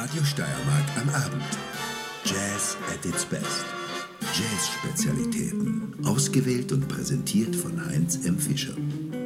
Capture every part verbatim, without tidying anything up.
Radio Steiermark am Abend. Jazz at its best. Jazz-Spezialitäten. Ausgewählt und präsentiert von Heinz M. Fischer.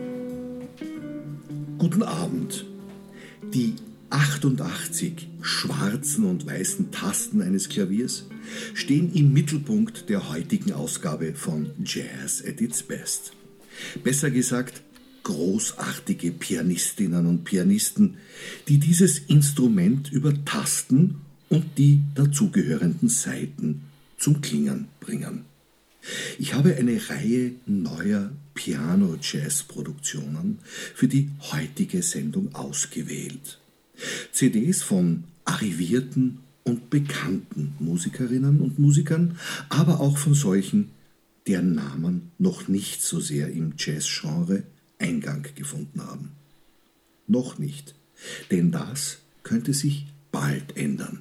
Guten Abend. Die achtundachtzig schwarzen und weißen Tasten eines Klaviers stehen im Mittelpunkt der heutigen Ausgabe von Jazz at its best. Besser gesagt, großartige Pianistinnen und Pianisten, die dieses Instrument über Tasten und die dazugehörenden Saiten zum Klingen bringen. Ich habe eine Reihe neuer Piano-Jazz-Produktionen für die heutige Sendung ausgewählt. C Ds von arrivierten und bekannten Musikerinnen und Musikern, aber auch von solchen, deren Namen noch nicht so sehr im Jazz-Genre Eingang gefunden haben. Noch nicht, denn das könnte sich bald ändern.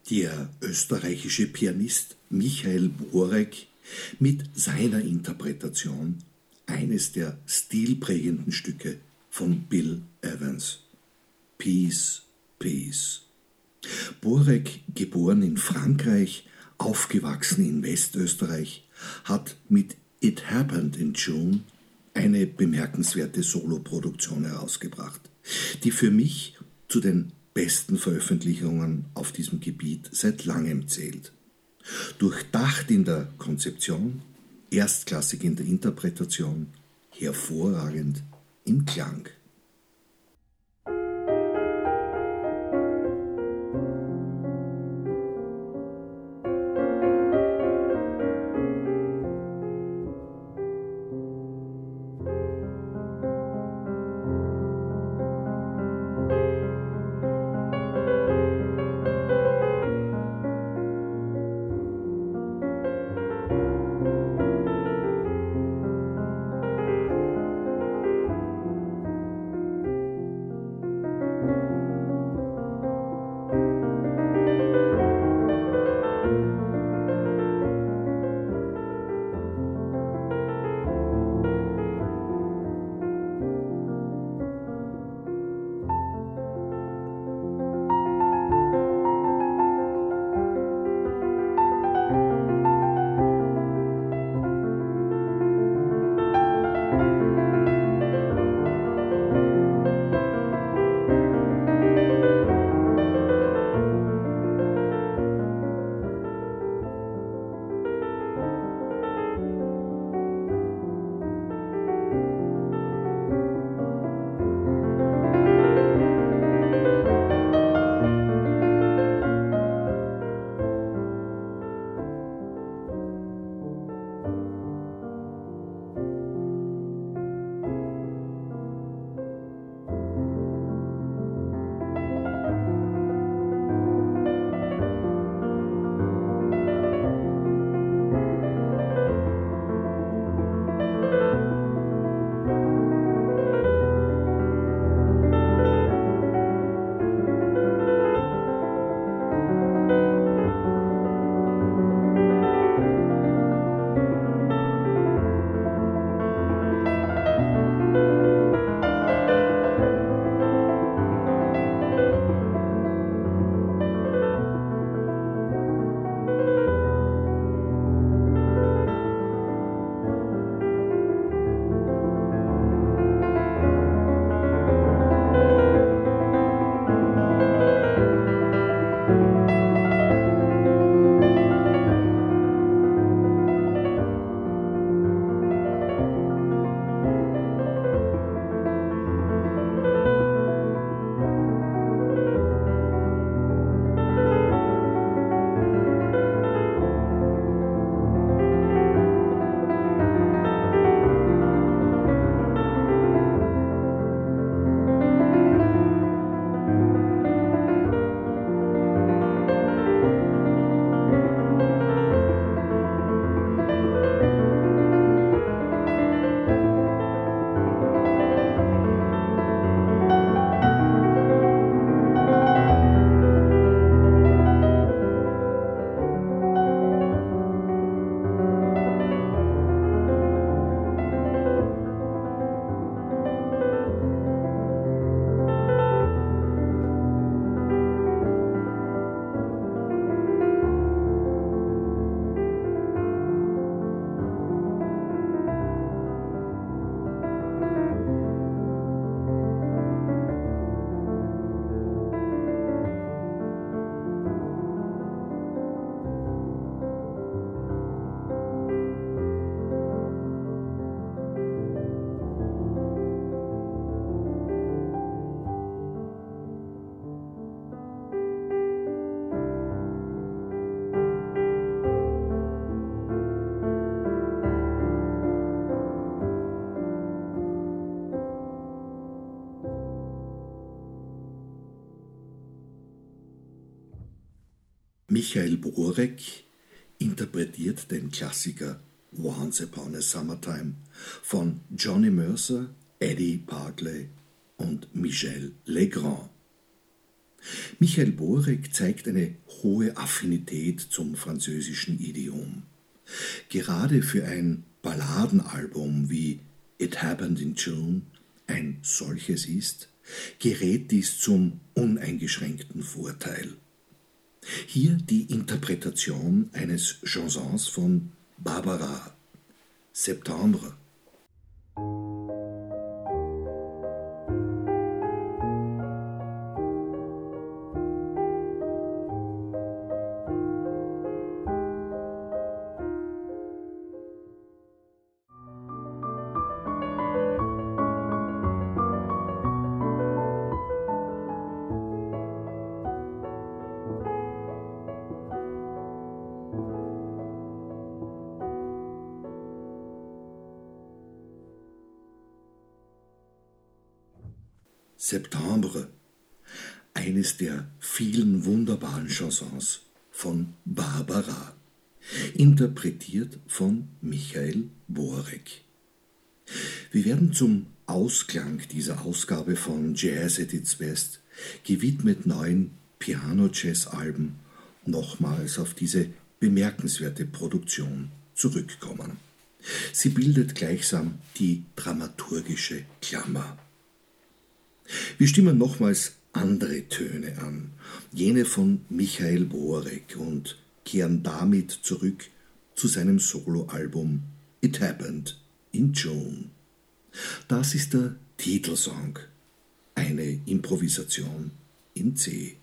Der österreichische Pianist Michael Borek mit seiner Interpretation eines der stilprägenden Stücke von Bill Evans. Peace, Peace. Borek, geboren in Frankreich, aufgewachsen in Westösterreich, hat mit It Happened in June eine bemerkenswerte Soloproduktion herausgebracht, die für mich zu den besten Veröffentlichungen auf diesem Gebiet seit langem zählt. Durchdacht in der Konzeption, erstklassig in der Interpretation, hervorragend im Klang. Michael Borek interpretiert den Klassiker Once Upon a Summertime von Johnny Mercer, Eddie Barclay und Michel Legrand. Michael Borek zeigt eine hohe Affinität zum französischen Idiom. Gerade für ein Balladenalbum wie It Happened in June ein solches ist, gerät dies zum uneingeschränkten Vorteil. Hier die Interpretation eines Chansons von Barbara, Septembre. Septembre, eines der vielen wunderbaren Chansons von Barbara, interpretiert von Michael Borek. Wir werden zum Ausklang dieser Ausgabe von Jazz at its Best, gewidmet neuen Piano-Jazz-Alben, nochmals auf diese bemerkenswerte Produktion zurückkommen. Sie bildet gleichsam die dramaturgische Klammer. Wir stimmen nochmals andere Töne an, jene von Michael Borek, und kehren damit zurück zu seinem Soloalbum It Happened in June. Das ist der Titelsong, eine Improvisation in C.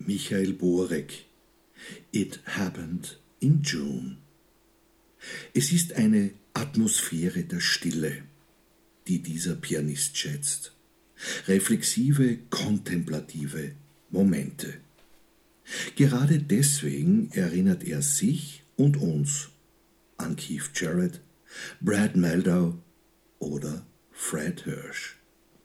Michael Borek. It Happened in June. Es ist eine Atmosphäre der Stille, die dieser Pianist schätzt. Reflexive, kontemplative Momente. Gerade deswegen erinnert er sich und uns an Keith Jarrett, Brad Mehldau oder Fred Hirsch.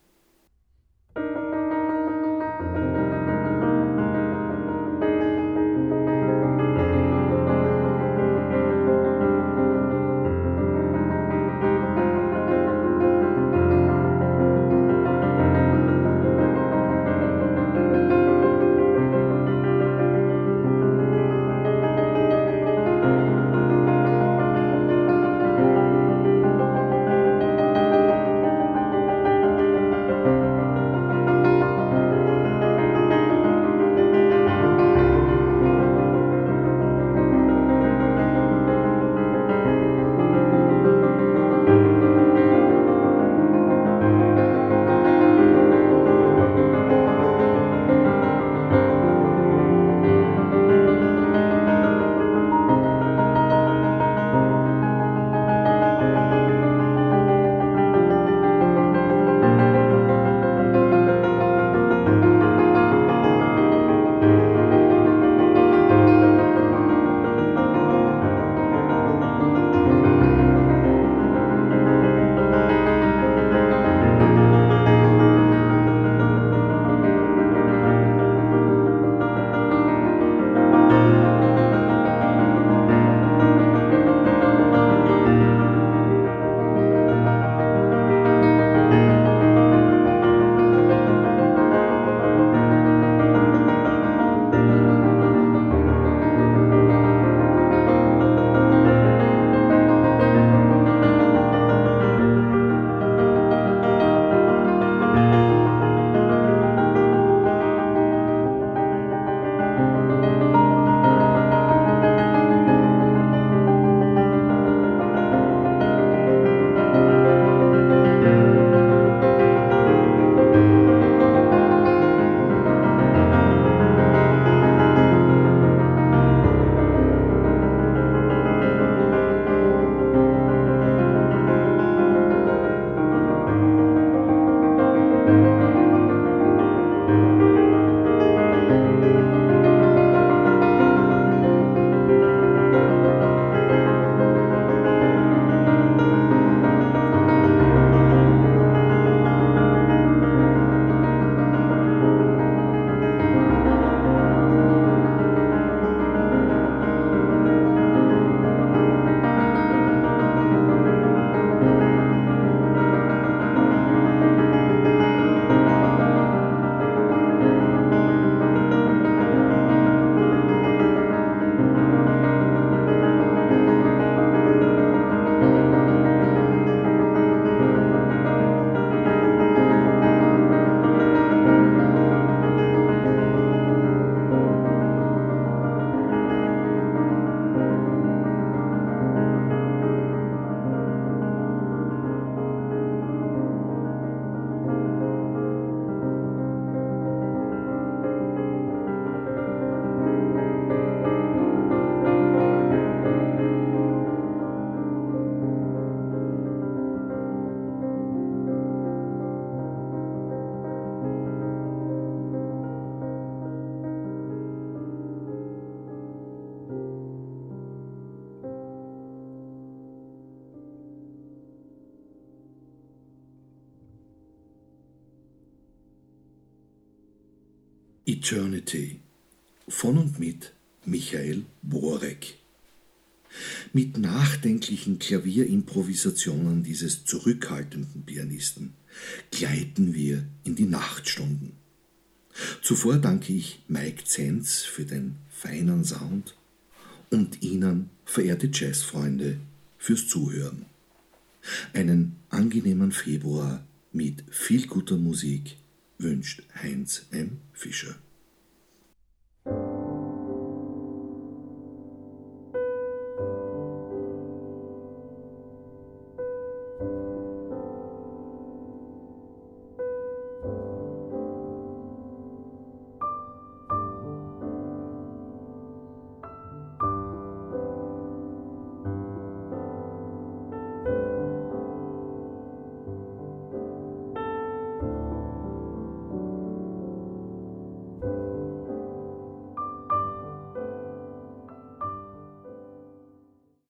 Eternity von und mit Michael Borek. Mit nachdenklichen Klavierimprovisationen dieses zurückhaltenden Pianisten gleiten wir in die Nachtstunden. Zuvor danke ich Mike Zenz für den feinen Sound und Ihnen, verehrte Jazzfreunde, fürs Zuhören. Einen angenehmen Februar mit viel guter Musik wünscht Heinz M. Fischer.